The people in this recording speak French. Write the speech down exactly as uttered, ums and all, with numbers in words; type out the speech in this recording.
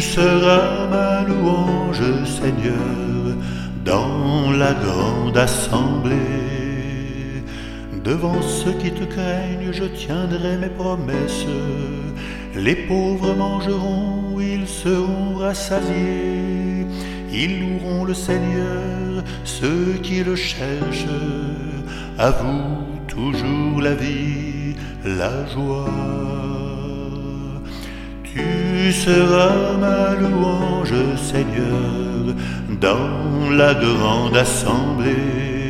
seras ma louange, Seigneur, dans la grande assemblée. Devant ceux qui te craignent, je tiendrai mes promesses. Les pauvres mangeront, ils seront rassasiés. Ils loueront le Seigneur, ceux qui le cherchent. À vous toujours la vie, la joie. Tu seras ma louange, Seigneur, dans la grande assemblée.